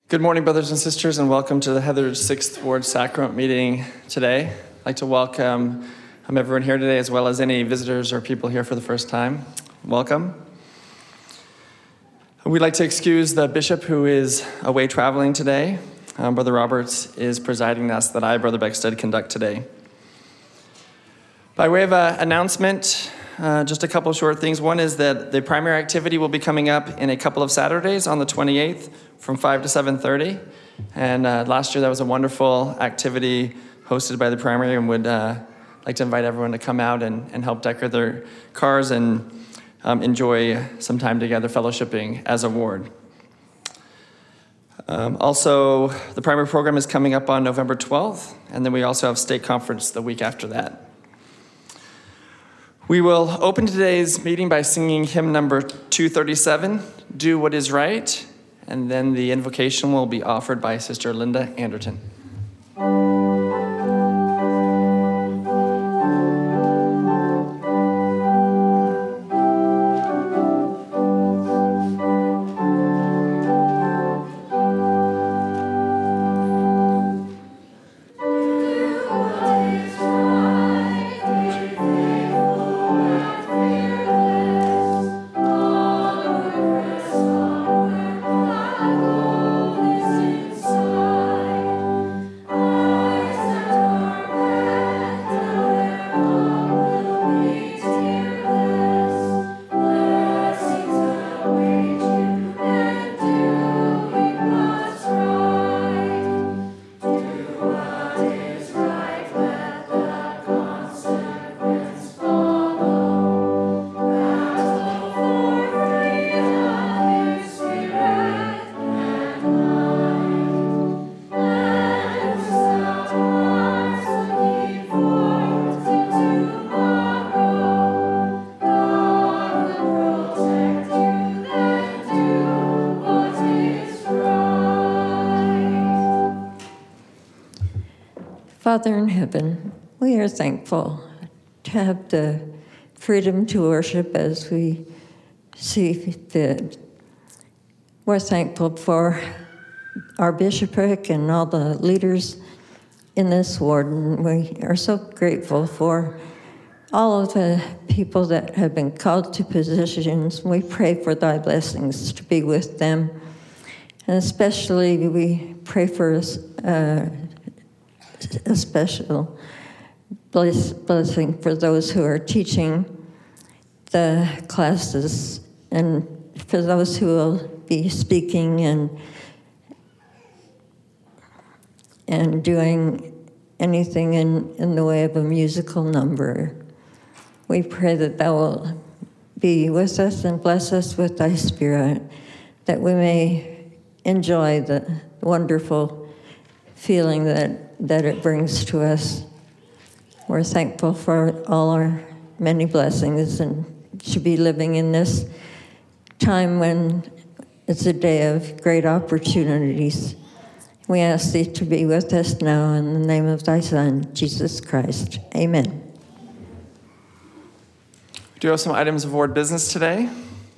Good morning, brothers and sisters, and welcome to the Heather's 6th Ward Sacrament meeting today. I'd like to welcome everyone here today, as well as any visitors or people here for the first time. Welcome. We'd like to excuse the bishop who is away traveling today. Brother Roberts is presiding thus that I, Brother Beckstead, conduct today. By way of an announcement, just a couple of short things. One is that the primary activity will be coming up in a couple of Saturdays on the 28th from 5 to 7:30. And last year that was a wonderful activity hosted by the primary, and would like to invite everyone to come out and help decorate their cars and enjoy some time together fellowshipping as a ward. Also, the primary program is coming up on November 12th, and then we also have state conference the week after that. We will open today's meeting by singing hymn number 237, Do What Is Right, and then the invocation will be offered by Sister Linda Anderton. Father in heaven, we are thankful to have the freedom to worship as we see fit. We're thankful for our bishopric and all the leaders in this ward, and we are so grateful for all of the people that have been called to positions. We pray for thy blessings to be with them, and especially we pray for a special blessing for those who are teaching the classes, and for those who will be speaking and doing anything in the way of a musical number. We pray that thou will be with us and bless us with thy Spirit, that we may enjoy the wonderful feeling that it brings to us. We're thankful for all our many blessings and to be living in this time when it's a day of great opportunities. We ask thee to be with us now in the name of thy Son, Jesus Christ. Amen. We do have some items of ward business today.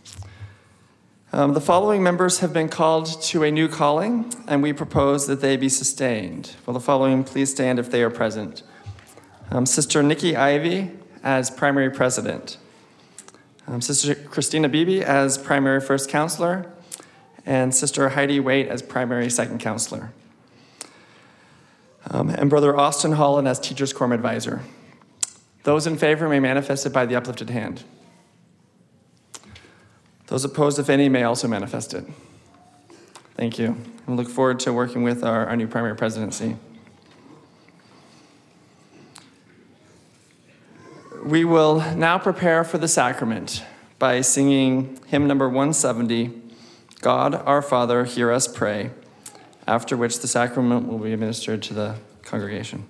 The following members have been called to a new calling, and we propose that they be sustained. Will the following please stand if they are present? Sister Nikki Ivy as primary president. Sister Christina Beebe as primary first counselor, and Sister Heidi Waite as primary second counselor. And Brother Austin Holland as teacher's quorum advisor. Those in favor may manifest it by the uplifted hand. Those opposed, if any, may also manifest it. Thank you. We look forward to working with our new primary presidency. We will now prepare for the sacrament by singing hymn number 170, God our Father, hear us pray, after which the sacrament will be administered to the congregation.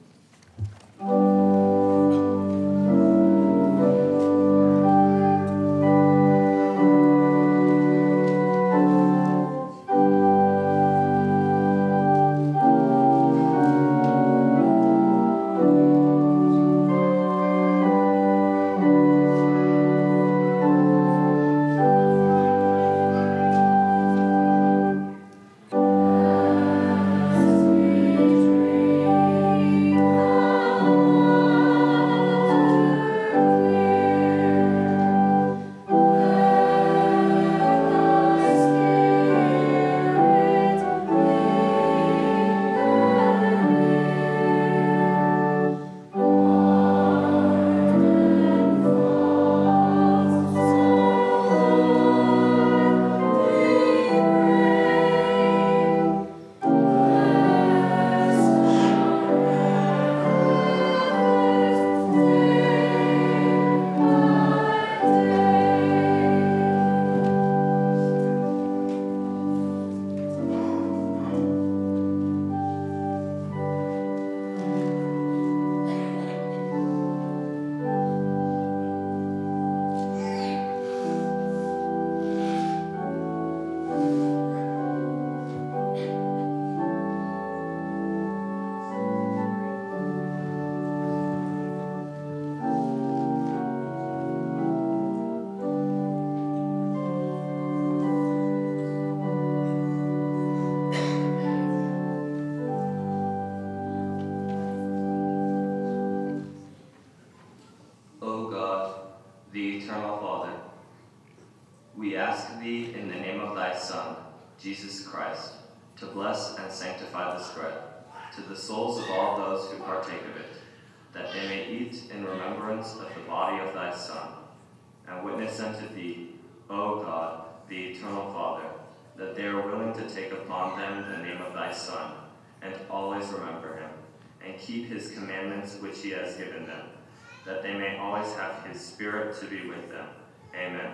thee in the name of thy Son, Jesus Christ, to bless and sanctify this bread, to the souls of all those who partake of it, that they may eat in remembrance of the body of thy Son, and witness unto thee, O God, the eternal Father, that they are willing to take upon them the name of thy Son, and always remember him, and keep his commandments which he has given them, that they may always have his Spirit to be with them. Amen.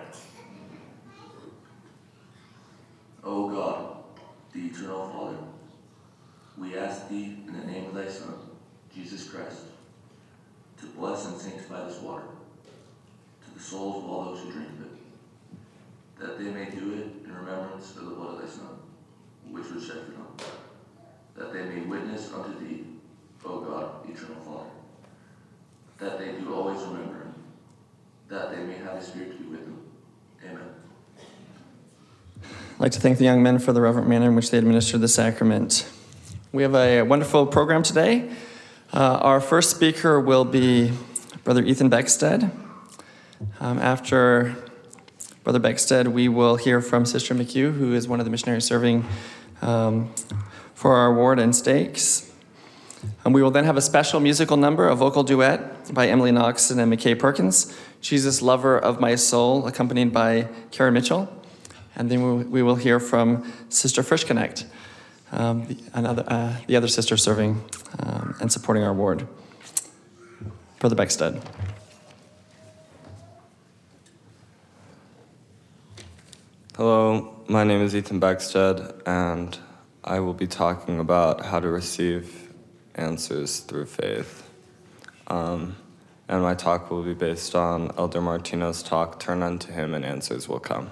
O God, the eternal Father, we ask thee in the name of thy Son, Jesus Christ, to bless and sanctify this water, to the souls of all those who drink of it, that they may do it in remembrance of the blood of thy Son, which was shed for them, that they may witness unto thee, O God, the eternal Father, that they do always remember him, that they may have his Spirit to be with them. Amen. I'd like to thank the young men for the reverent manner in which they administered the sacrament. We have a wonderful program today. Our first speaker will be Brother Ethan Beckstead. After Brother Beckstead, we will hear from Sister McHugh, who is one of the missionaries serving for our ward and stakes. We will then have a special musical number, a vocal duet by Emily Noxon and McKay Perkins, Jesus Lover of My Soul, accompanied by Karen Mitchell. And then we will hear from Sister Frischknecht, the other sister serving and supporting our ward. Brother Beckstead. Hello, my name is Ethan Beckstead, and I will be talking about how to receive answers through faith. And my talk will be based on Elder Martino's talk, Turn Unto Him and Answers Will Come.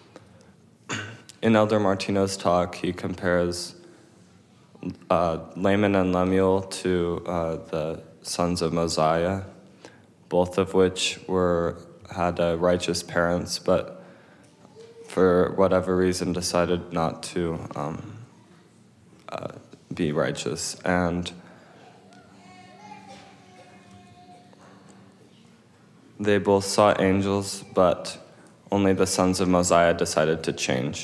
In Elder Martino's talk, he compares Laman and Lemuel to the sons of Mosiah, both of which had righteous parents, but for whatever reason decided not to be righteous. And they both saw angels, but only the sons of Mosiah decided to change.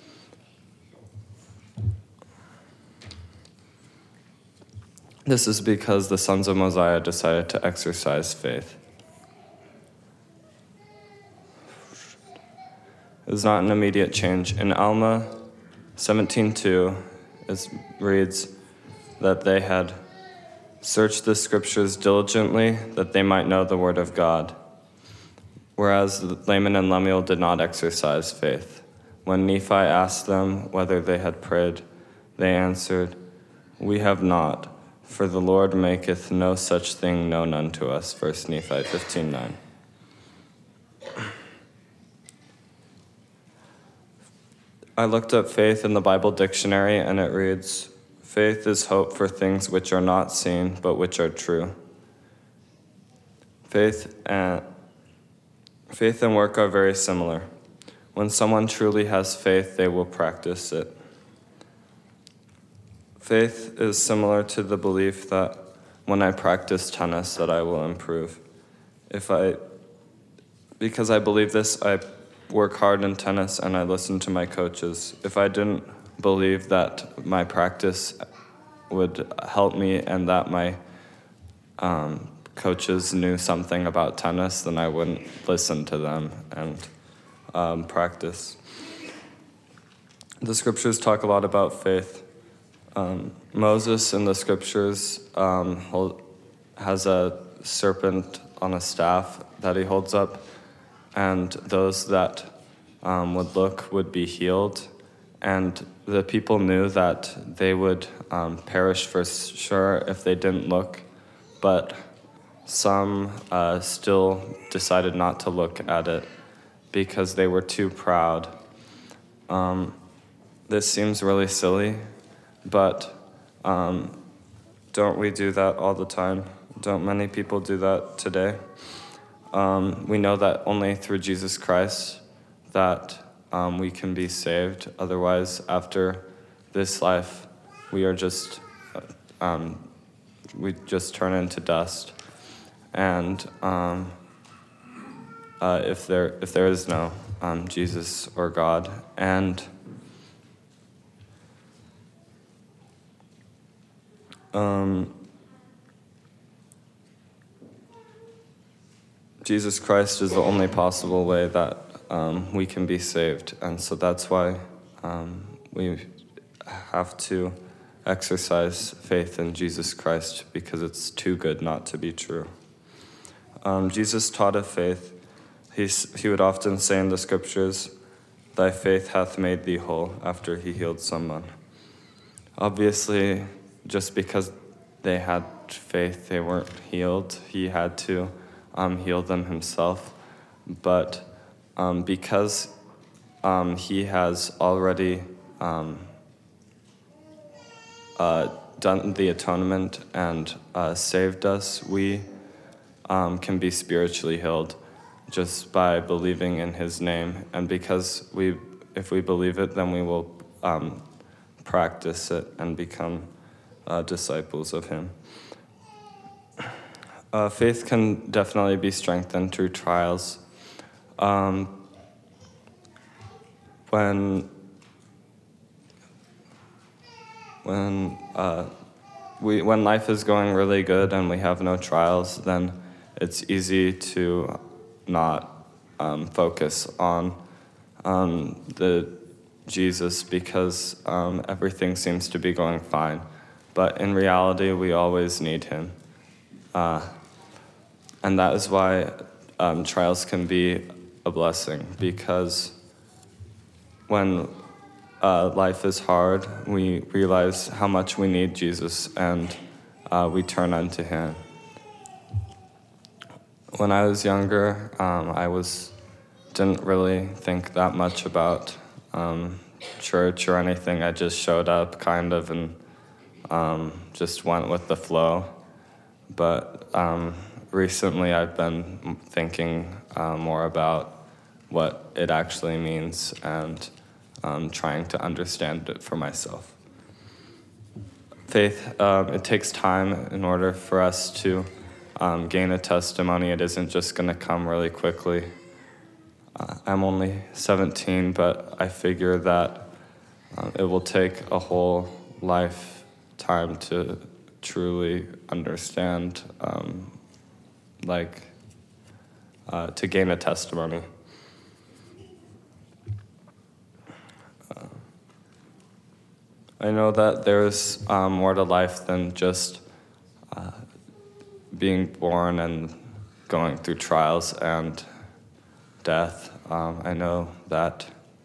This is because the sons of Mosiah decided to exercise faith. It was not an immediate change. In Alma 17:2, it reads that they had searched the scriptures diligently that they might know the word of God, whereas Laman and Lemuel did not exercise faith. When Nephi asked them whether they had prayed, they answered, "We have not, for the Lord maketh no such thing known unto us." 1 Nephi 15:9. I looked up faith in the Bible dictionary, and it reads, "Faith is hope for things which are not seen, but which are true." Faith and work are very similar. When someone truly has faith, they will practice it. Faith is similar to the belief that when I practice tennis that I will improve. Because I believe this, I work hard in tennis and I listen to my coaches. If I didn't believe that my practice would help me and that my coaches knew something about tennis, then I wouldn't listen to them and practice. The scriptures talk a lot about faith. Moses in the scriptures has a serpent on a staff that he holds up, and those that would look would be healed. And the people knew that they would perish for sure if they didn't look, but some still decided not to look at it because they were too proud. This seems really silly, but don't we do that all the time? Don't many people do that today? We know that only through Jesus Christ that we can be saved. Otherwise, after this life, we just turn into dust. And if there is no Jesus or God. And Jesus Christ is the only possible way that we can be saved. And so that's why we have to exercise faith in Jesus Christ, because it's too good not to be true. Jesus taught of faith. He would often say in the scriptures, "Thy faith hath made thee whole," after he healed someone. Obviously, just because they had faith, they weren't healed. He had to heal them himself. But because he has already done the atonement and saved us, we can be spiritually healed just by believing in his name. And because if we believe it, then we will practice it and become disciples of him. Faith can definitely be strengthened through trials. When life is going really good and we have no trials, then it's easy to not focus on the Jesus, because everything seems to be going fine. But in reality, we always need him. And that is why trials can be a blessing, because when life is hard, we realize how much we need Jesus, and we turn unto him. When I was younger, I didn't really think that much about church or anything. I just showed up kind of and just went with the flow. But recently I've been thinking more about what it actually means and trying to understand it for myself. Faith, it takes time in order for us to gain a testimony. It isn't just going to come really quickly. I'm only 17, but I figure that it will take a whole lifetime to truly understand, to gain a testimony. I know that there's more to life than just being born and going through trials and death. I know that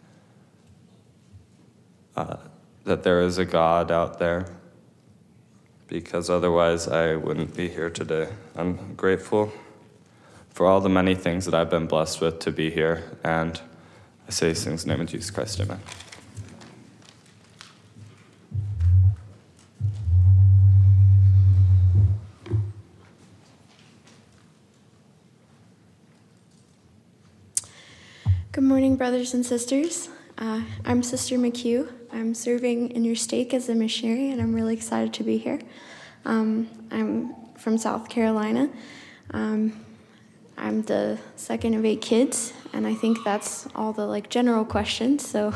there is a God out there, because otherwise I wouldn't be here today. I'm grateful for all the many things that I've been blessed with to be here, and I say these things in the name of Jesus Christ, amen. Good morning, brothers and sisters. I'm Sister McHugh. I'm serving in your stake as a missionary, and I'm really excited to be here. I'm from South Carolina. I'm the second of 8 kids, and I think that's all the general questions. So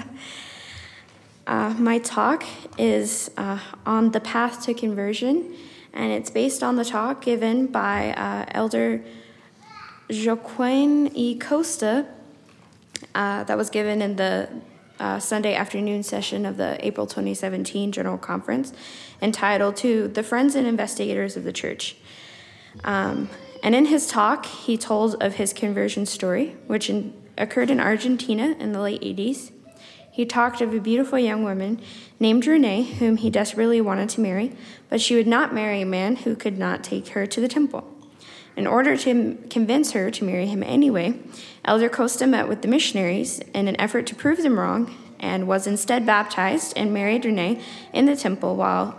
my talk is on the path to conversion, and it's based on the talk given by Elder Joaquin E. Costa, that was given in the Sunday afternoon session of the April 2017 General Conference, entitled to The Friends and Investigators of the Church. And in his talk, he told of his conversion story, which occurred in Argentina in the late 80s. He talked of a beautiful young woman named Renee, whom he desperately wanted to marry, but she would not marry a man who could not take her to the temple. In order to convince her to marry him anyway, Elder Costa met with the missionaries in an effort to prove them wrong, and was instead baptized and married Renee in the temple.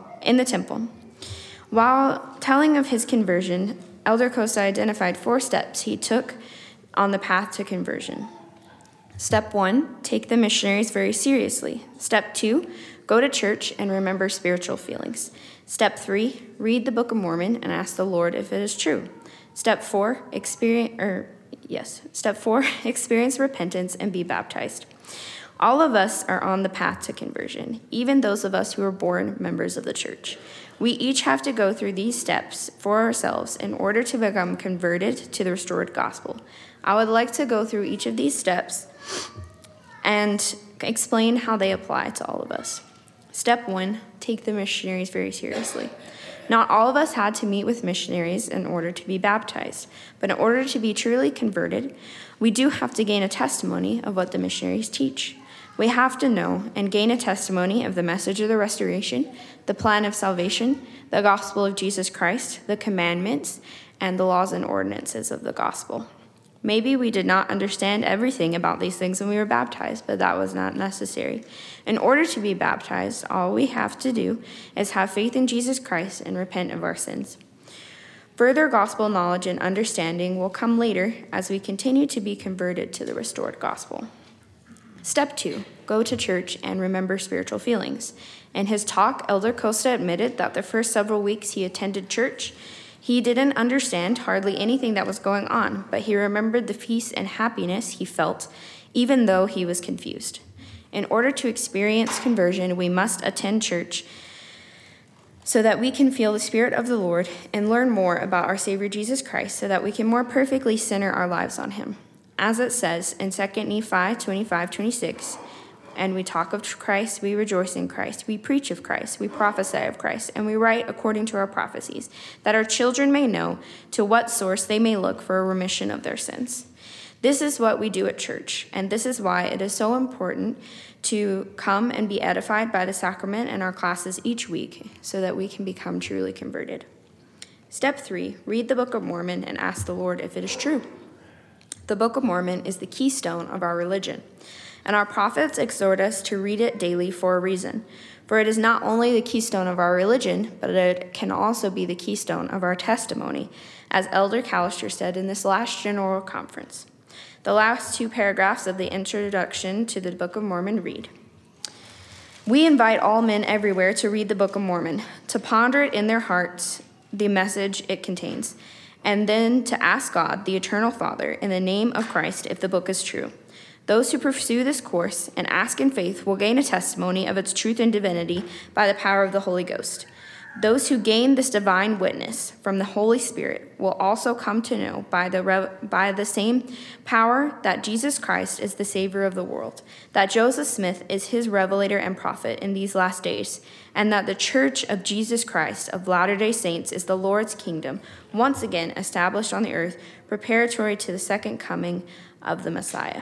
While telling of his conversion, Elder Costa identified 4 steps he took on the path to conversion. Step 1, take the missionaries very seriously. Step 2, go to church and remember spiritual feelings. Step 3, read the Book of Mormon and ask the Lord if it is true. Step 4, Step 4, experience repentance and be baptized. All of us are on the path to conversion, even those of us who are born members of the church. We each have to go through these steps for ourselves in order to become converted to the restored gospel. I would like to go through each of these steps and explain how they apply to all of us. Step 1, take the missionaries very seriously. Not all of us had to meet with missionaries in order to be baptized, but in order to be truly converted, we do have to gain a testimony of what the missionaries teach. We have to know and gain a testimony of the message of the restoration, the plan of salvation, the gospel of Jesus Christ, the commandments, and the laws and ordinances of the gospel. Maybe we did not understand everything about these things when we were baptized, but that was not necessary. In order to be baptized, all we have to do is have faith in Jesus Christ and repent of our sins. Further gospel knowledge and understanding will come later as we continue to be converted to the restored gospel. Step 2, go to church and remember spiritual feelings. In his talk, Elder Costa admitted that the first several weeks he attended church, he didn't understand hardly anything that was going on, but he remembered the peace and happiness he felt, even though he was confused. In order to experience conversion, we must attend church so that we can feel the Spirit of the Lord and learn more about our Savior Jesus Christ so that we can more perfectly center our lives on him. As it says in 2 Nephi 25:26, and we talk of Christ, we rejoice in Christ, we preach of Christ, we prophesy of Christ, and we write according to our prophecies, that our children may know to what source they may look for a remission of their sins. This is what we do at church, and this is why it is so important to come and be edified by the sacrament in our classes each week so that we can become truly converted. Step 3, read the Book of Mormon and ask the Lord if it is true. The Book of Mormon is the keystone of our religion, and our prophets exhort us to read it daily for a reason. For it is not only the keystone of our religion, but it can also be the keystone of our testimony, as Elder Callister said in this last General Conference. The last 2 paragraphs of the introduction to the Book of Mormon read, "We invite all men everywhere to read the Book of Mormon, to ponder it in their hearts, the message it contains, and then to ask God, the Eternal Father, in the name of Christ, if the book is true. Those who pursue this course and ask in faith will gain a testimony of its truth and divinity by the power of the Holy Ghost. Those who gain this divine witness from the Holy Spirit will also come to know by the same power that Jesus Christ is the Savior of the world, that Joseph Smith is his revelator and prophet in these last days, and that the Church of Jesus Christ of Latter-day Saints is the Lord's kingdom, once again established on the earth, preparatory to the second coming of the Messiah."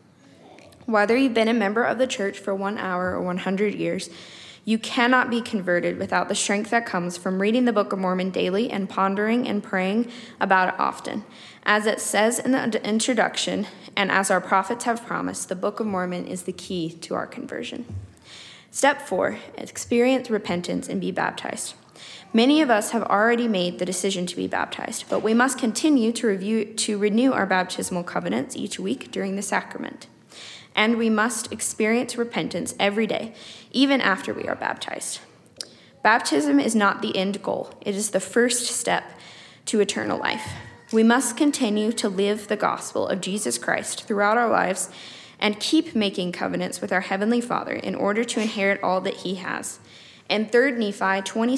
Whether you've been a member of the church for 1 hour or 100 years, you cannot be converted without the strength that comes from reading the Book of Mormon daily and pondering and praying about it often. As it says in the introduction, and as our prophets have promised, the Book of Mormon is the key to our conversion. Step 4, experience repentance and be baptized. Many of us have already made the decision to be baptized, but we must continue to renew our baptismal covenants each week during the sacrament. And we must experience repentance every day, even after we are baptized. Baptism is not the end goal. It is the first step to eternal life. We must continue to live the gospel of Jesus Christ throughout our lives and keep making covenants with our Heavenly Father in order to inherit all that He has. In 3 Nephi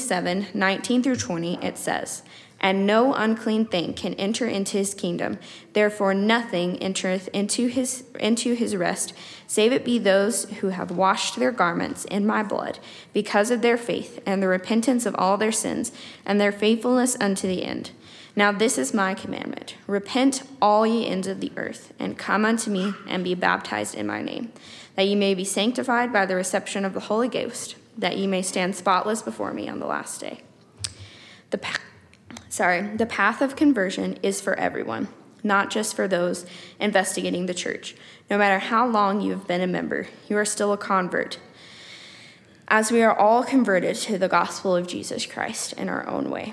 27:19-20, it says, "And no unclean thing can enter into his kingdom. Therefore nothing entereth into his rest, save it be those who have washed their garments in my blood, because of their faith and the repentance of all their sins, and their faithfulness unto the end. Now this is my commandment. Repent all ye ends of the earth, and come unto me, and be baptized in my name, that ye may be sanctified by the reception of the Holy Ghost, that ye may stand spotless before me on the last day." The path of conversion is for everyone, not just for those investigating the church. No matter how long you have been a member, you are still a convert, as we are all converted to the gospel of Jesus Christ in our own way.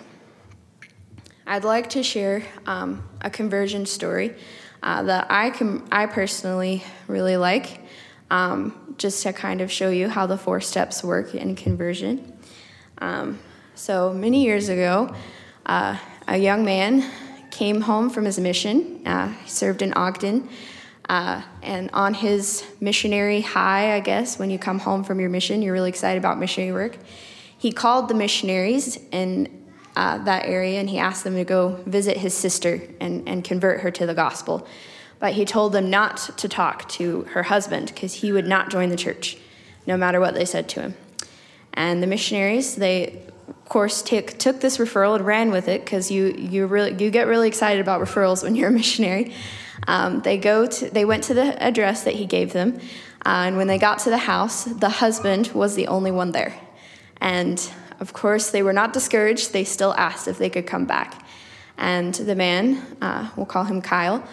I'd like to share a conversion story that I personally really like, just to kind of show you how the 4 steps work in conversion. So many years ago, a young man came home from his mission. He served in Ogden. And on his missionary high, I guess, when you come home from your mission, you're really excited about missionary work. He called the missionaries in that area, and he asked them to go visit his sister and convert her to the gospel. But he told them not to talk to her husband because he would not join the church, no matter what they said to him. And the missionaries, they, of course, took this referral and ran with it because you get really excited about referrals when you're a missionary. They went to the address that he gave them, and when they got to the house, the husband was the only one there. And of course, they were not discouraged. They still asked if they could come back. And the man, we'll call him Kyle,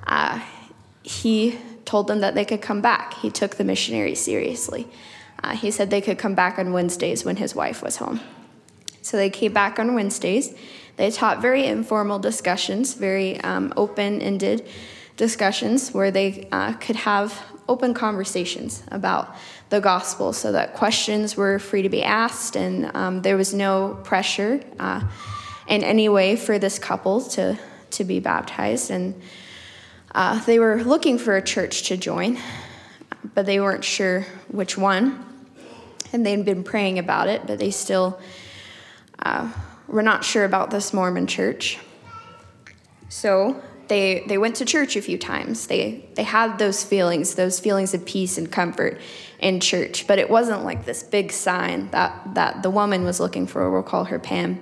he told them that they could come back. He took the missionaries seriously. He said they could come back on Wednesdays when his wife was home. So they came back on Wednesdays. They taught very informal discussions, very open-ended discussions where they could have open conversations about the gospel so that questions were free to be asked, and there was no pressure in any way for this couple to be baptized. And they were looking for a church to join, but they weren't sure which one. And they'd been praying about it, but they still were not sure about this Mormon church. So they went to church a few times. They had those feelings of peace and comfort in church, but it wasn't like this big sign that the woman was looking for. We'll call her Pam.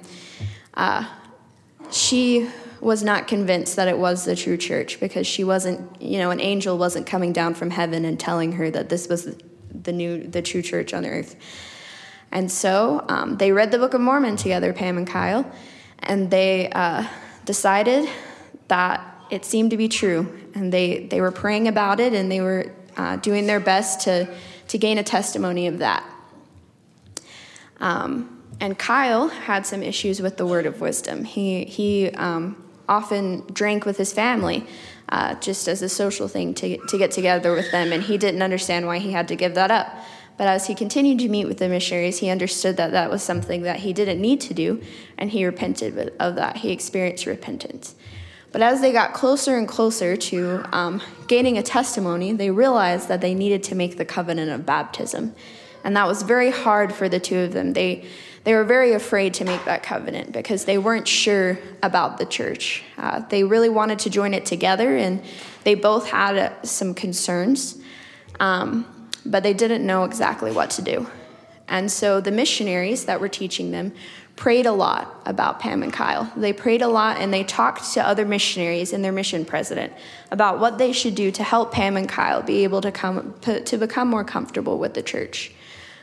She was not convinced that it was the true church because she wasn't, an angel wasn't coming down from heaven and telling her that this was the true church on earth. And so they read the Book of Mormon together, Pam and Kyle, and they decided that it seemed to be true. And they were praying about it, and they were doing their best to gain a testimony of that. And Kyle had some issues with the word of wisdom. He often drank with his family just as a social thing to get together with them, and he didn't understand why he had to give that up. But as he continued to meet with the missionaries, he understood that that was something that he didn't need to do, and he repented of that. He experienced repentance. But as they got closer and closer to gaining a testimony, they realized that they needed to make the covenant of baptism. And that was very hard for the two of them. They were very afraid to make that covenant because they weren't sure about the church. They really wanted to join it together, and they both had some concerns, but they didn't know exactly what to do. And so the missionaries that were teaching them prayed a lot about Pam and Kyle. They prayed a lot, and they talked to other missionaries and their mission president about what they should do to help Pam and Kyle be able to become more comfortable with the church.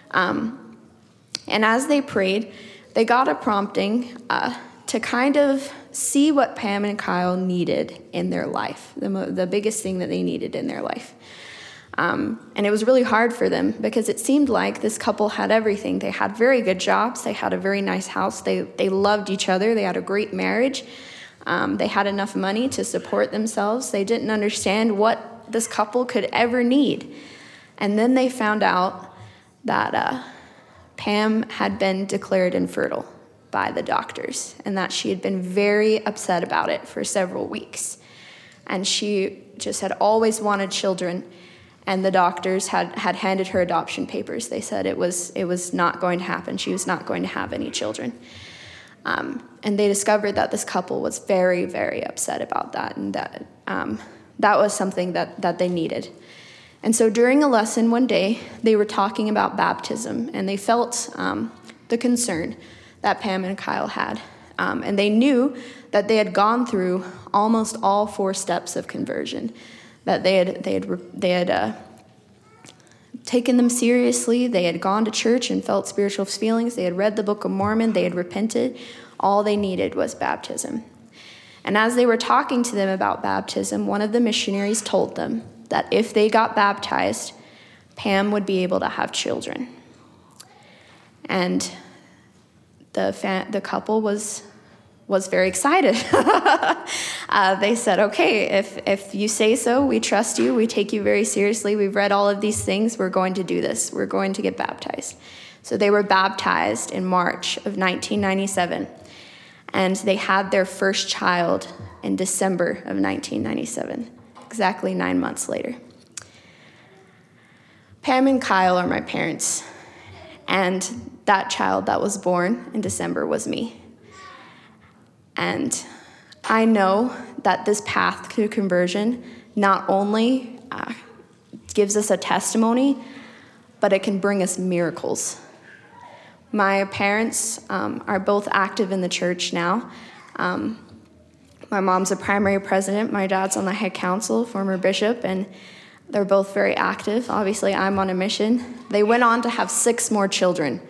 And as they prayed, they got a prompting to kind of see what Pam and Kyle needed in their life, the biggest thing that they needed in their life. And it was really hard for them because it seemed like this couple had everything. They had very good jobs. They had a very nice house. They loved each other. They had a great marriage. They had enough money to support themselves. They didn't understand what this couple could ever need. And then they found out that Pam had been declared infertile by the doctors and that she had been very upset about it for several weeks. And she just had always wanted children, and the doctors had handed her adoption papers. They said it was not going to happen. She was not going to have any children. And they discovered that this couple was very, very upset about that, and that was something that they needed. And so during a lesson one day, they were talking about baptism, and they felt the concern that Pam and Kyle had. And they knew that they had gone through almost all 4 steps of conversion, that they had taken them seriously. They had gone to church and felt spiritual feelings. They had read the Book of Mormon. They had repented. All they needed was baptism. And as they were talking to them about baptism, one of the missionaries told them that if they got baptized, Pam would be able to have children. And the couple was very excited. They said, okay, if you say so, we trust you, we take you very seriously, we've read all of these things, we're going to do this, we're going to get baptized. So they were baptized in March of 1997. and they had their first child in December of 1997, exactly 9 months later. Pam and Kyle are my parents, and that child that was born in December was me. And I know that this path to conversion not only gives us a testimony, but it can bring us miracles. My parents are both active in the church now. My mom's a primary president, my dad's on the head council, former bishop, and they're both very active. Obviously, I'm on a mission. They went on to have 6 more children.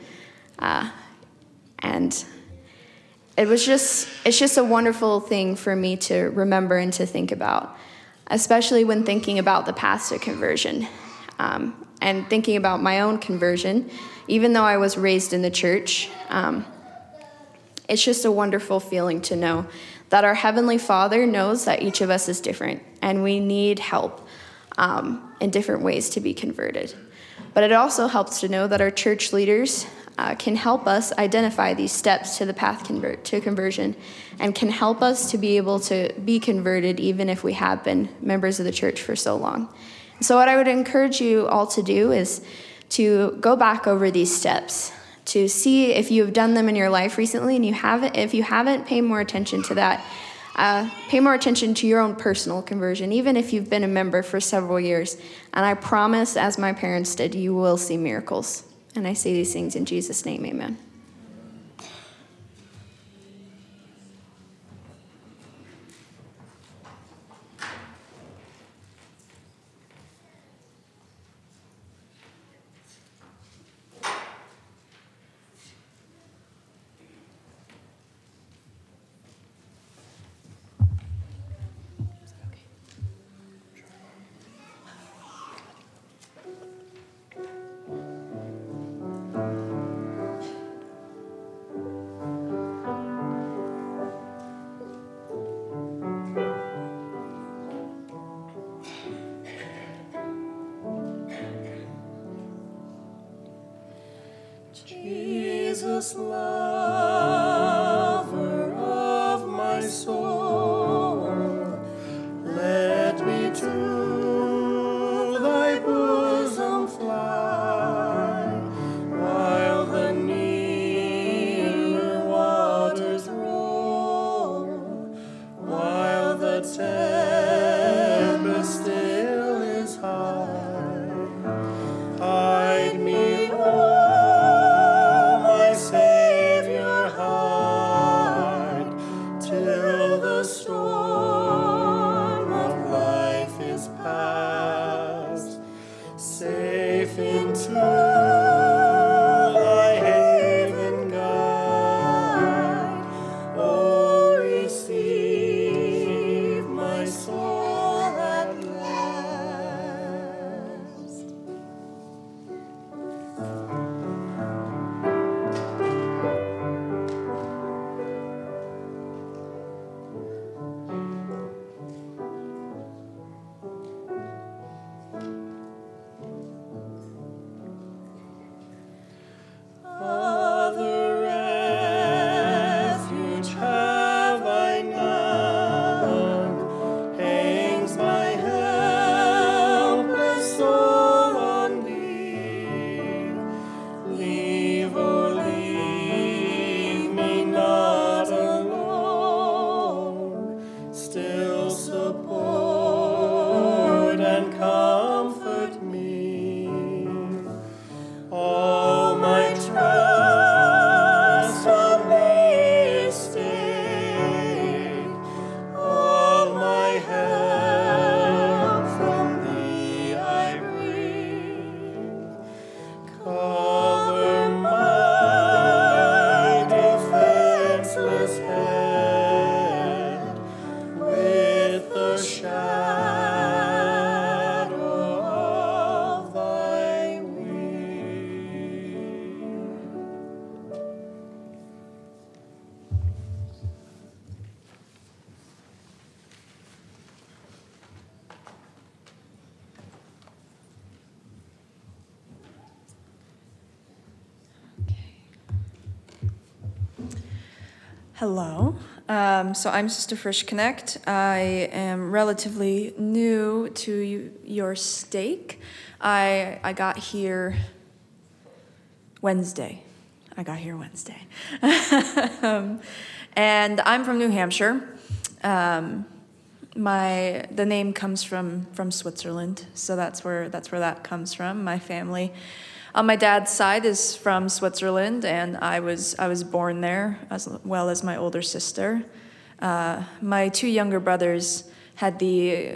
And it's just a wonderful thing for me to remember and to think about, especially when thinking about the path to conversion. And thinking about my own conversion, even though I was raised in the church, it's just a wonderful feeling to know that our Heavenly Father knows that each of us is different, and we need help in different ways to be converted. But it also helps to know that our church leaders can help us identify these steps to the path to conversion, and can help us to be able to be converted even if we have been members of the church for so long. So what I would encourage you all to do is to go back over these steps, to see if you have done them in your life recently, and if you haven't, pay more attention to that. Pay more attention to your own personal conversion, even if you've been a member for several years. And I promise, as my parents did, you will see miracles. And I say these things in Jesus' name, amen. Jesus, lover of my soul, let me to thy bosom fly, while the near waters roll, while the tempest still is high. Hide me, Savior, hide Hello. So I'm Sister Frisch Connect. I am relatively new to your stake. I got here Wednesday. And I'm from New Hampshire. The name comes from Switzerland, so that's where that comes from. My family on my dad's side is from Switzerland, and I was born there, as well as my older sister. My two younger brothers had the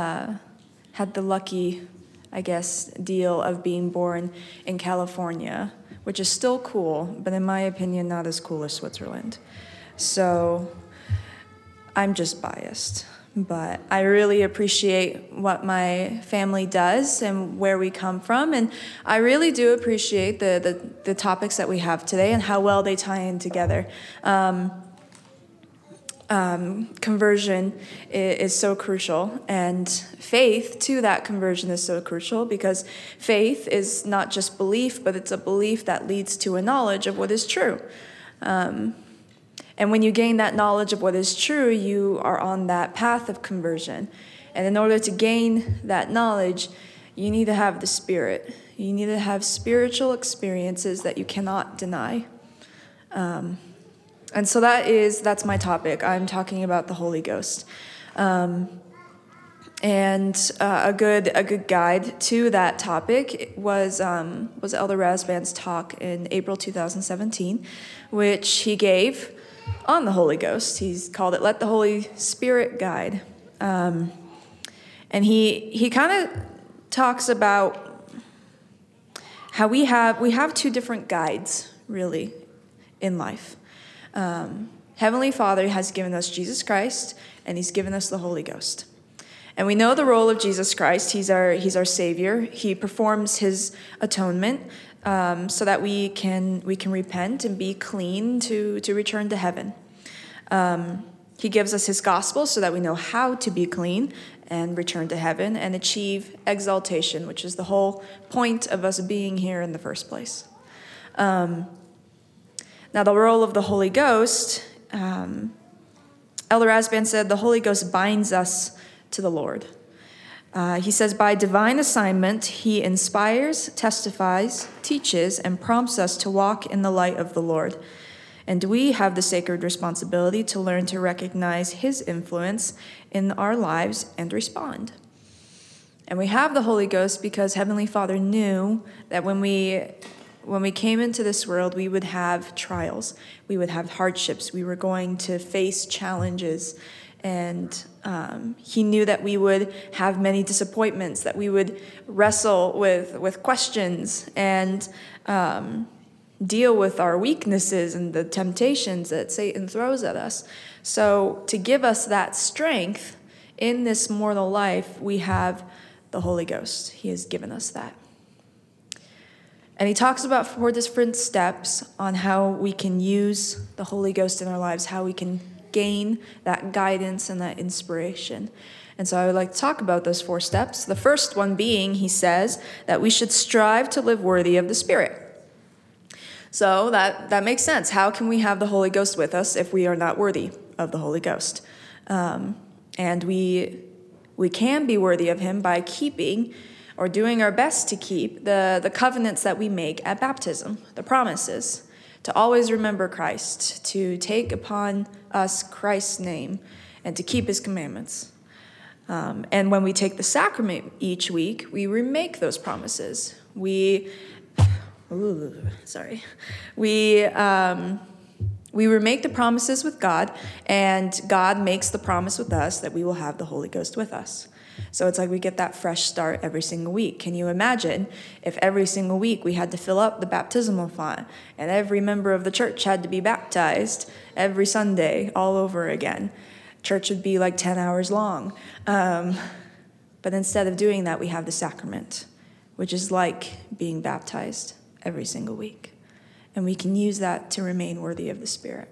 lucky, I guess, deal of being born in California, which is still cool, but in my opinion, not as cool as Switzerland. So I'm just biased. But I really appreciate what my family does and where we come from. And I really do appreciate the topics that we have today and how well they tie in together. Conversion is so crucial, and faith to that conversion is so crucial, because faith is not just belief, but it's a belief that leads to a knowledge of what is true. And when you gain that knowledge of what is true, you are on that path of conversion. And in order to gain that knowledge, you need to have the Spirit. You need to have spiritual experiences that you cannot deny. And so that's my topic. I'm talking about the Holy Ghost. A good guide to that topic was Elder Rasband's talk in April 2017, which he gave on the Holy Ghost. He's called it "Let the Holy Spirit Guide," and he kind of talks about how we have two different guides really in life. Heavenly Father has given us Jesus Christ, and He's given us the Holy Ghost. And we know the role of Jesus Christ. He's our Savior. He performs His atonement so that we can repent and be clean to return to heaven. He gives us His gospel so that we know how to be clean and return to heaven and achieve exaltation, which is the whole point of us being here in the first place. Now, the role of the Holy Ghost, Elder Rasband said, the Holy Ghost binds us to the Lord. He says, by divine assignment, He inspires, testifies, teaches, and prompts us to walk in the light of the Lord. And we have the sacred responsibility to learn to recognize His influence in our lives and respond. And we have the Holy Ghost because Heavenly Father knew that when we came into this world, we would have trials, we would have hardships, we were going to face challenges, and He knew that we would have many disappointments, that we would wrestle with questions and deal with our weaknesses and the temptations that Satan throws at us. So to give us that strength in this mortal life, we have the Holy Ghost. He has given us that. And he talks about 4 different steps on how we can use the Holy Ghost in our lives, how we can gain that guidance and that inspiration. And so I would like to talk about those 4 steps. The first one being, he says, that we should strive to live worthy of the Spirit. So that makes sense. How can we have the Holy Ghost with us if we are not worthy of the Holy Ghost? And we can be worthy of Him by keeping or doing our best to keep the covenants that we make at baptism, the promises, to always remember Christ, to take upon us Christ's name, and to keep His commandments. And when we take the sacrament each week, we remake those promises. We remake the promises with God, and God makes the promise with us that we will have the Holy Ghost with us. So it's like we get that fresh start every single week. Can you imagine if every single week we had to fill up the baptismal font and every member of the church had to be baptized every Sunday all over again? Church would be like 10 hours long. But instead of doing that, we have the sacrament, which is like being baptized every single week. And we can use that to remain worthy of the Spirit.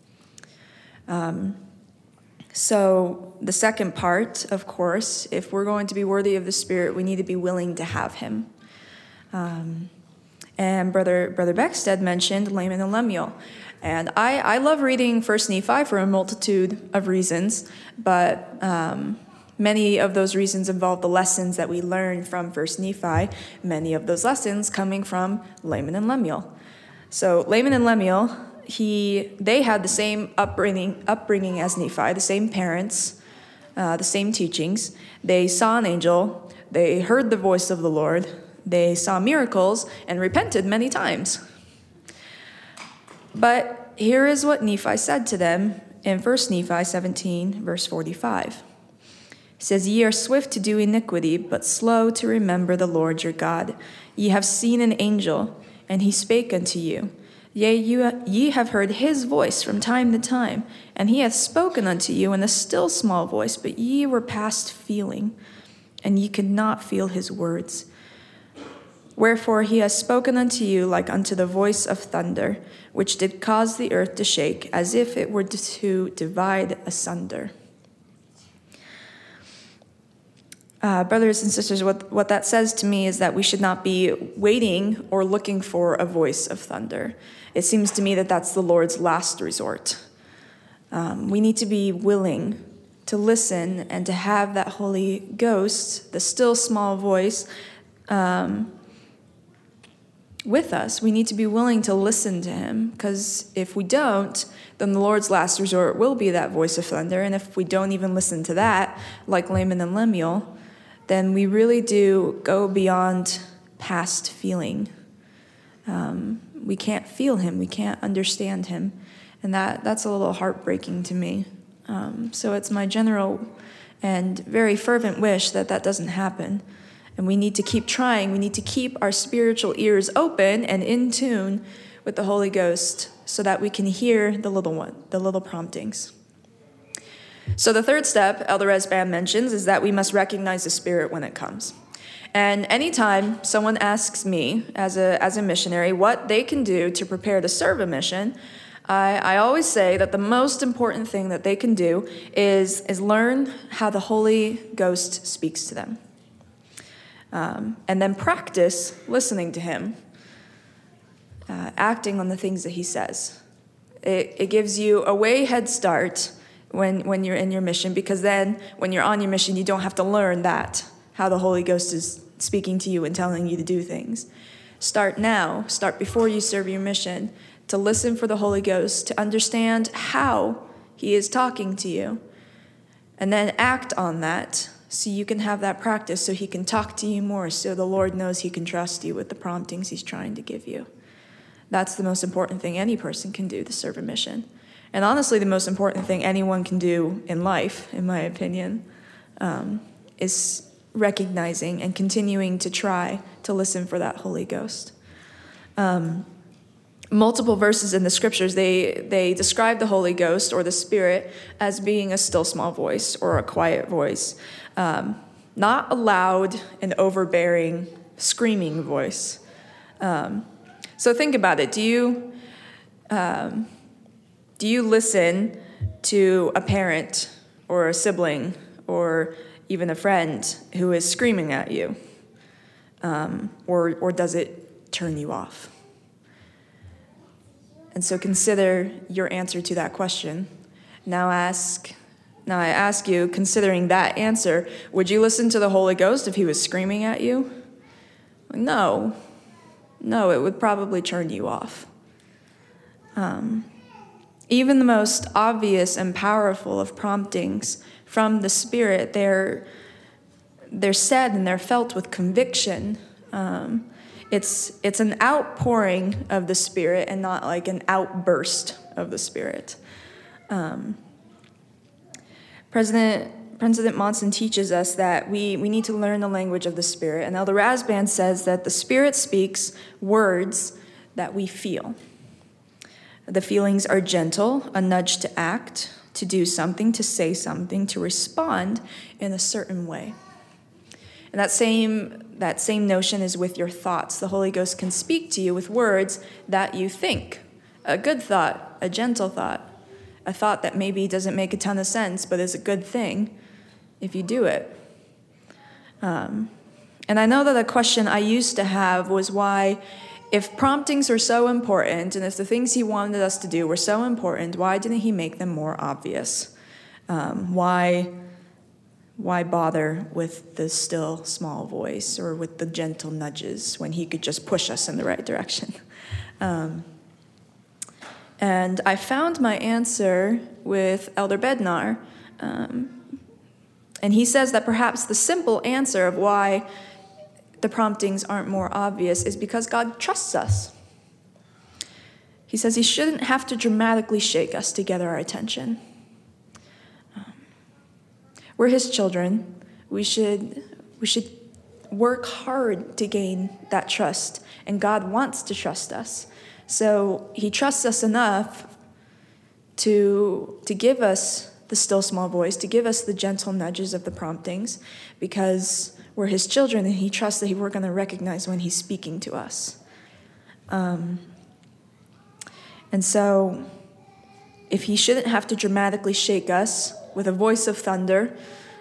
So the second part, of course, if we're going to be worthy of the Spirit, we need to be willing to have Him. And Brother Beckstead mentioned Laman and Lemuel. And I love reading 1 Nephi for a multitude of reasons, but many of those reasons involve the lessons that we learn from 1 Nephi, many of those lessons coming from Laman and Lemuel. So Laman and Lemuel, they had the same upbringing as Nephi, the same parents, the same teachings. They saw an angel, they heard the voice of the Lord, they saw miracles, and repented many times. But here is what Nephi said to them in 1 Nephi 17, verse 45. It says, "Ye are swift to do iniquity, but slow to remember the Lord your God. Ye have seen an angel, and he spake unto you. Yea, ye have heard his voice from time to time, and he hath spoken unto you in a still small voice, but ye were past feeling, and ye could not feel his words. Wherefore he has spoken unto you like unto the voice of thunder, which did cause the earth to shake, as if it were to divide asunder." Brothers and sisters, what that says to me is that we should not be waiting or looking for a voice of thunder. It seems to me that that's the Lord's last resort. We need to be willing to listen and to have that Holy Ghost, the still small voice, with us. We need to be willing to listen to him, because if we don't, then the Lord's last resort will be that voice of thunder. And if we don't even listen to that, like Laman and Lemuel, then we really do go beyond past feeling. We can't feel him. We can't understand him. And that's a little heartbreaking to me. So it's my general and very fervent wish that that doesn't happen. And we need to keep trying. We need to keep our spiritual ears open and in tune with the Holy Ghost so that we can hear the little promptings. So the third step Elder Resband mentions is that we must recognize the Spirit when it comes. And anytime someone asks me as a missionary what they can do to prepare to serve a mission, I always say that the most important thing that they can do is learn how the Holy Ghost speaks to them. And then practice listening to him, acting on the things that he says. It gives you a way head start when you're in your mission, because then when you're on your mission, you don't have to learn that, how the Holy Ghost is speaking to you and telling you to do things. Start now, start before you serve your mission, to listen for the Holy Ghost, to understand how he is talking to you, and then act on that so you can have that practice, so he can talk to you more, so the Lord knows he can trust you with the promptings he's trying to give you. That's the most important thing any person can do to serve a mission. And honestly, the most important thing anyone can do in life, in my opinion, is recognizing and continuing to try to listen for that Holy Ghost. Multiple verses in the scriptures, they describe the Holy Ghost or the Spirit as being a still small voice or a quiet voice, not a loud and overbearing, screaming voice. So think about it. Do you listen to a parent or a sibling or even a friend who is screaming at you? Or does it turn you off? And so consider your answer to that question. Now I ask you, considering that answer, would you listen to the Holy Ghost if he was screaming at you? No, it would probably turn you off. Even the most obvious and powerful of promptings from the Spirit, they're said and they're felt with conviction. It's an outpouring of the Spirit and not like an outburst of the Spirit. President Monson teaches us that we need to learn the language of the Spirit. And Elder Rasband says that the Spirit speaks words that we feel. The feelings are gentle, a nudge to act, to do something, to say something, to respond in a certain way. And that same notion is with your thoughts. The Holy Ghost can speak to you with words that you think. A good thought, a gentle thought, a thought that maybe doesn't make a ton of sense, but is a good thing if you do it. And I know that a question I used to have was why If promptings are so important, and if the things he wanted us to do were so important, why didn't he make them more obvious? Why bother with the still small voice or with the gentle nudges when he could just push us in the right direction? And I found my answer with Elder Bednar. And he says that perhaps the simple answer of why the promptings aren't more obvious is because God trusts us. He says he shouldn't have to dramatically shake us to get our attention. We're his children. We should work hard to gain that trust, and God wants to trust us. So he trusts us enough to give us the still small voice, to give us the gentle nudges of the promptings, because we're his children, and he trusts that we're going to recognize when he's speaking to us. And so if he shouldn't have to dramatically shake us with a voice of thunder,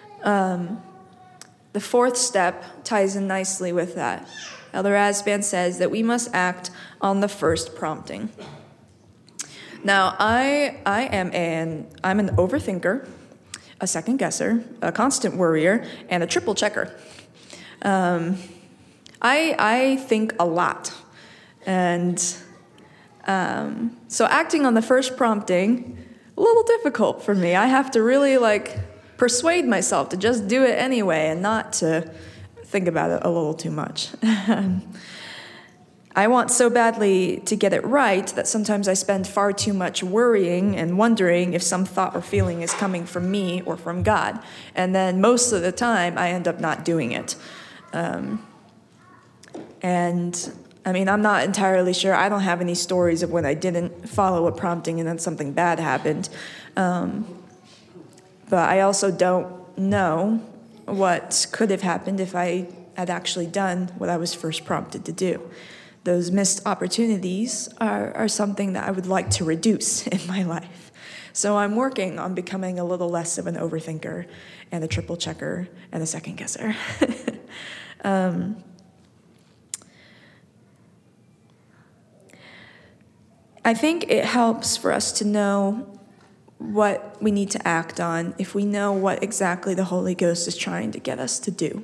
the fourth step ties in nicely with that. Elder Rasband says that we must act on the first prompting. Now, I'm an overthinker, a second guesser, a constant worrier, and a triple checker. I think a lot. And so acting on the first prompting, a little difficult for me. I have to really persuade myself to just do it anyway and not to think about it a little too much. I want so badly to get it right that sometimes I spend far too much worrying and wondering if some thought or feeling is coming from me or from God. And then most of the time, I end up not doing it. And I mean, I'm not entirely sure. I don't have any stories of when I didn't follow a prompting and then something bad happened. But I also don't know what could have happened if I had actually done what I was first prompted to do. Those missed opportunities are something that I would like to reduce in my life. So I'm working on becoming a little less of an overthinker and a triple checker and a second guesser. I think it helps for us to know what we need to act on if we know what exactly the Holy Ghost is trying to get us to do.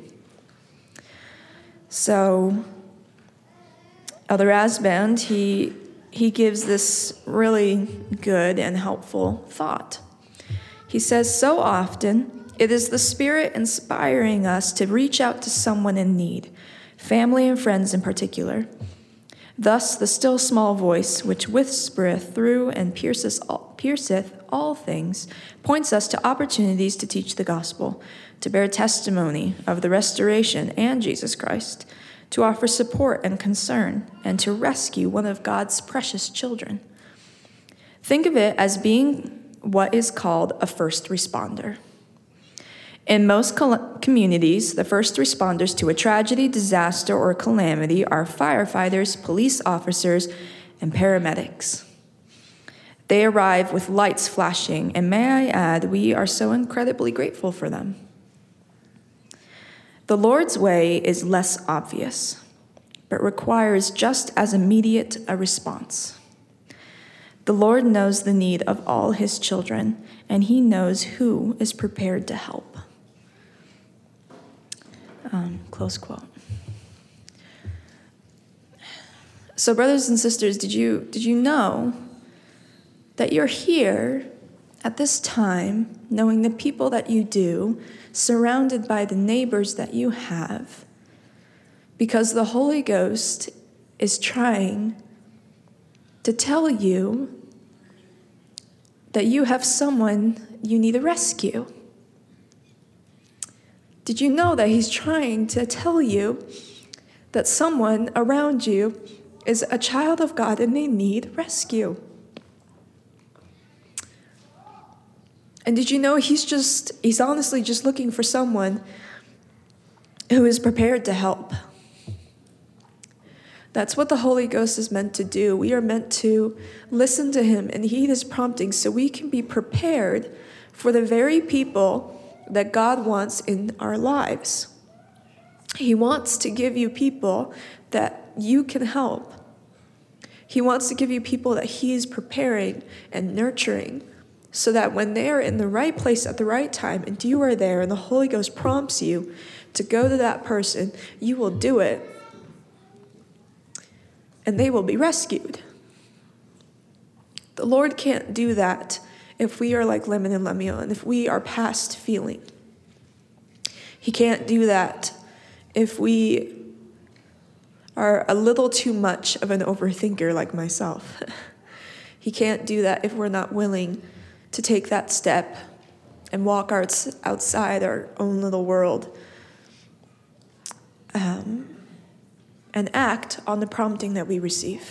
So Elder Rasband, he gives this really good and helpful thought. He says, so often it is the Spirit inspiring us to reach out to someone in need, family and friends in particular. Thus the still small voice, which whispereth through and pierceth all things, points us to opportunities to teach the gospel, to bear testimony of the restoration and Jesus Christ, to offer support and concern, and to rescue one of God's precious children. Think of it as being what is called a first responder. In most communities, the first responders to a tragedy, disaster, or calamity are firefighters, police officers, and paramedics. They arrive with lights flashing, and may I add, we are so incredibly grateful for them. The Lord's way is less obvious, but requires just as immediate a response. The Lord knows the need of all his children, and he knows who is prepared to help. Close quote. So, brothers and sisters, did you know that you're here at this time, knowing the people that you do, surrounded by the neighbors that you have, because the Holy Ghost is trying to tell you that you have someone you need to rescue? Did you know that he's trying to tell you that someone around you is a child of God and they need rescue? And did you know he's honestly just looking for someone who is prepared to help? That's what the Holy Ghost is meant to do. We are meant to listen to him and heed his promptings so we can be prepared for the very people that God wants in our lives. He wants to give you people that you can help He wants to give you people that he is preparing and nurturing so that when they are in the right place at the right time and you are there and the Holy Ghost prompts you to go to that person, you will do it and they will be rescued. The Lord can't do that if we are like Lemon and Lemuel and if we are past feeling. He can't do that if we are a little too much of an overthinker like myself. He can't do that if we're not willing to take that step and walk outside our own little world and act on the prompting that we receive.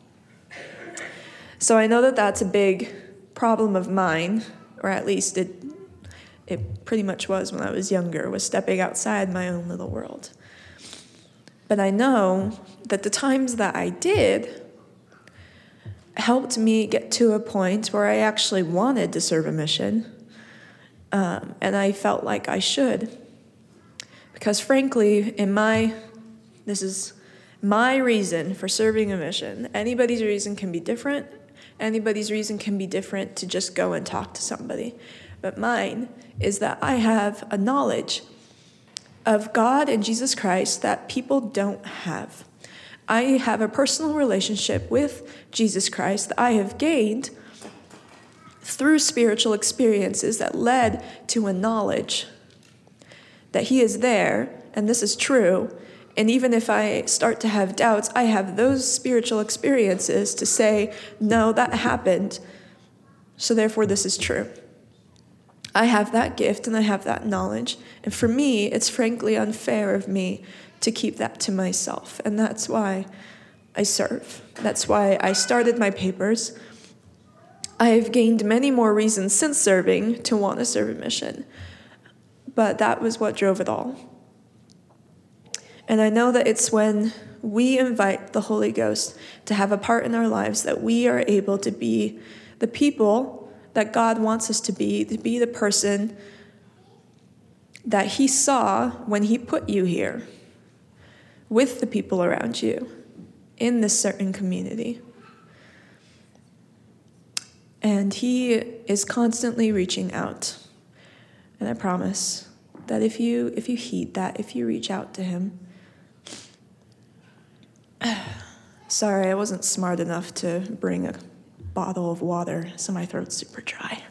So I know that that's a big problem of mine, or at least it pretty much was when I was younger, was stepping outside my own little world. But I know that the times that I did helped me get to a point where I actually wanted to serve a mission, and I felt like I should. Because frankly, this is my reason for serving a mission. Anybody's reason can be different. Anybody's reason can be different to just go and talk to somebody. But mine is that I have a knowledge of God and Jesus Christ that people don't have. I have a personal relationship with Jesus Christ that I have gained through spiritual experiences that led to a knowledge that he is there, and this is true. And even if I start to have doubts, I have those spiritual experiences to say, no, that happened, so therefore this is true. I have that gift and I have that knowledge. And for me, it's frankly unfair of me to keep that to myself. And that's why I serve. That's why I started my papers. I have gained many more reasons since serving to want to serve a mission. But that was what drove it all. And I know that it's when we invite the Holy Ghost to have a part in our lives that we are able to be the people that God wants us to be the person that he saw when he put you here with the people around you in this certain community. And he is constantly reaching out. And I promise that if you heed that, if you reach out to him, sorry, I wasn't smart enough to bring a bottle of water, so my throat's super dry.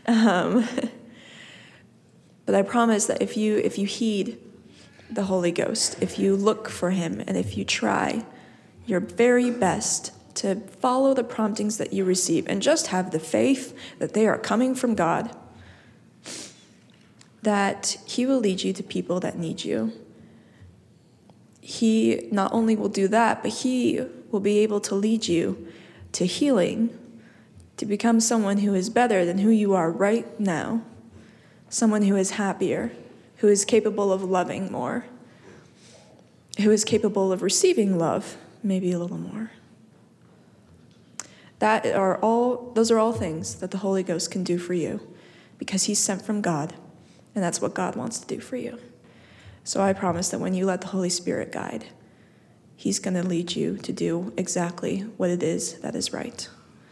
But I promise that if you heed the Holy Ghost, if you look for him, and if you try your very best to follow the promptings that you receive, and just have the faith that they are coming from God, that he will lead you to people that need you. He not only will do that, but he will be able to lead you to healing, to become someone who is better than who you are right now, someone who is happier, who is capable of loving more, who is capable of receiving love, maybe a little more. Those are all things that the Holy Ghost can do for you, because he's sent from God, and that's what God wants to do for you. So I promise that when you let the Holy Spirit guide, he's going to lead you to do exactly what it is that is right.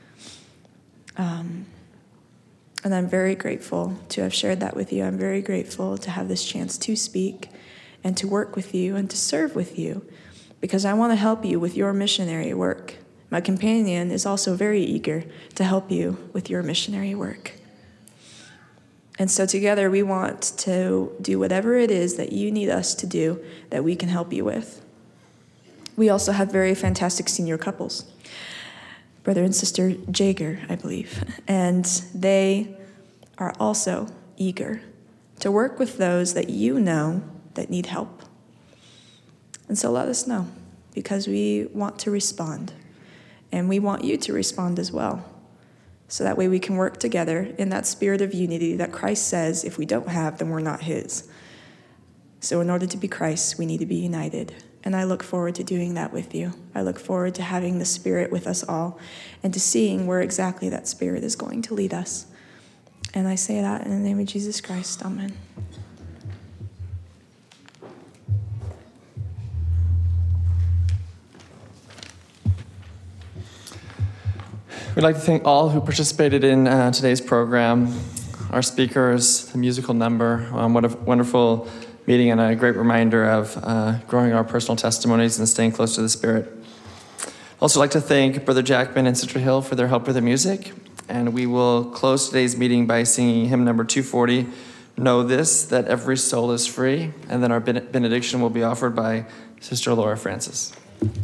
And I'm very grateful to have shared that with you. I'm very grateful to have this chance to speak and to work with you and to serve with you, because I want to help you with your missionary work. My companion is also very eager to help you with your missionary work. And so together we want to do whatever it is that you need us to do that we can help you with. We also have very fantastic senior couples. Brother and Sister Jager, I believe. And they are also eager to work with those that you know that need help. And so let us know, because we want to respond. And we want you to respond as well. So that way we can work together in that spirit of unity that Christ says if we don't have, then we're not his. So in order to be Christ, we need to be united. And I look forward to doing that with you. I look forward to having the Spirit with us all and to seeing where exactly that Spirit is going to lead us. And I say that in the name of Jesus Christ. Amen. We'd like to thank all who participated in today's program, our speakers, the musical number. What a wonderful meeting and a great reminder of growing our personal testimonies and staying close to the Spirit. I'd also like to thank Brother Jackman and Sister Hill for their help with the music. And we will close today's meeting by singing hymn number 240, Know This, That Every Soul is Free. And then our benediction will be offered by Sister Laura Francis.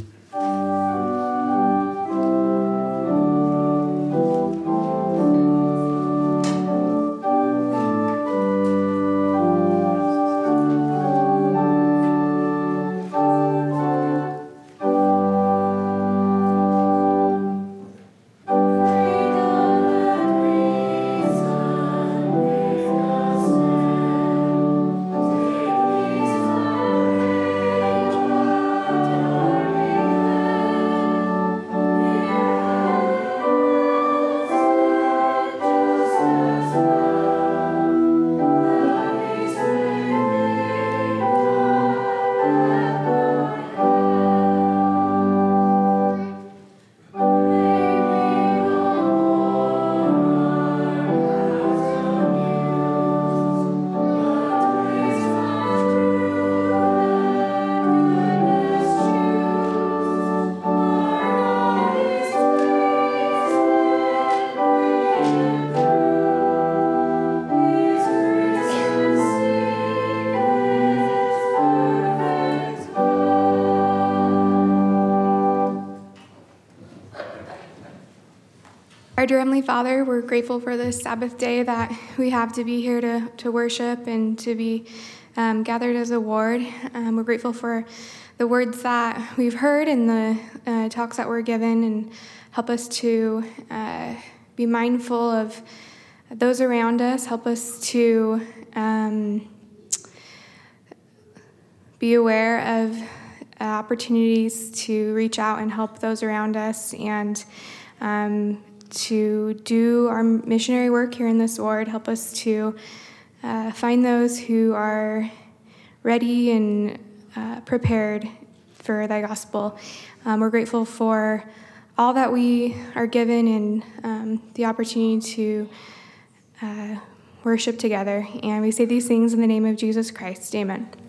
Our dear Heavenly Father, we're grateful for this Sabbath day that we have to be here to worship and to be gathered as a ward. We're grateful for the words that we've heard and the talks that were given, and help us to be mindful of those around us. Help us to be aware of opportunities to reach out and help those around us, and to do our missionary work here in this ward. Help us to find those who are ready and prepared for thy gospel. We're grateful for all that we are given and the opportunity to worship together. And we say these things in the name of Jesus Christ. Amen.